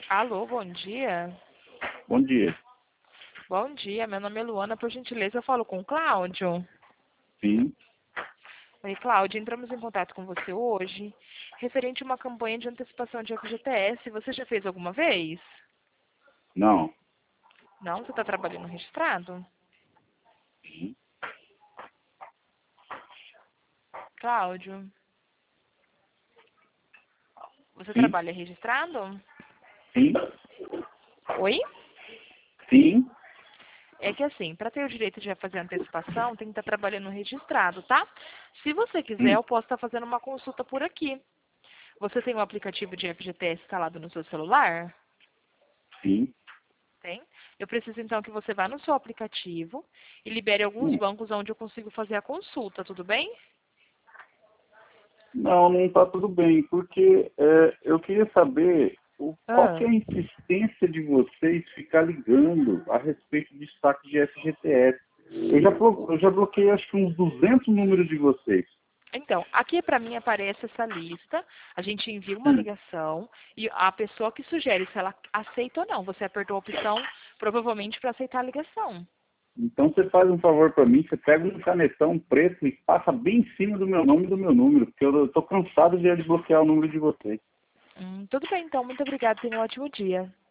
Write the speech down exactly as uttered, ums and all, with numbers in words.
Alô, bom dia. Bom dia. Bom dia, meu nome é Luana, por gentileza eu falo com o Cláudio. Sim. Oi, Cláudio, entramos em contato com você hoje, referente a uma campanha de antecipação de F G T S. Você já fez alguma vez? Não. Não? Você está trabalhando registrado? Sim. Cláudio, você Sim. trabalha registrado? Sim. Oi? Sim. É que assim, para ter o direito de fazer antecipação, tem que estar trabalhando registrado, tá? Se você quiser, Hum. eu posso estar fazendo uma consulta por aqui. Você tem um aplicativo de F G T S instalado no seu celular? Sim. Tem? Eu preciso então que você vá no seu aplicativo e libere alguns Hum. bancos onde eu consigo fazer a consulta, tudo bem? Não, não está tudo bem, porque é, eu queria saber o, qual que Ah, é a insistência de vocês ficar ligando a respeito de destaque de F G T S. Eu já, blo- eu já bloqueei acho que uns duzentos números de vocês. então, aqui para mim aparece essa lista, a gente envia uma Hum. ligação e a pessoa que sugere se ela aceita ou não. Você apertou a opção provavelmente para aceitar a ligação. Então você faz um favor para mim, você pega um canetão preto e passa bem em cima do meu nome e do meu número, porque eu estou cansado de desbloquear o número de vocês. Hum, tudo bem então, muito obrigada, tenha um ótimo dia.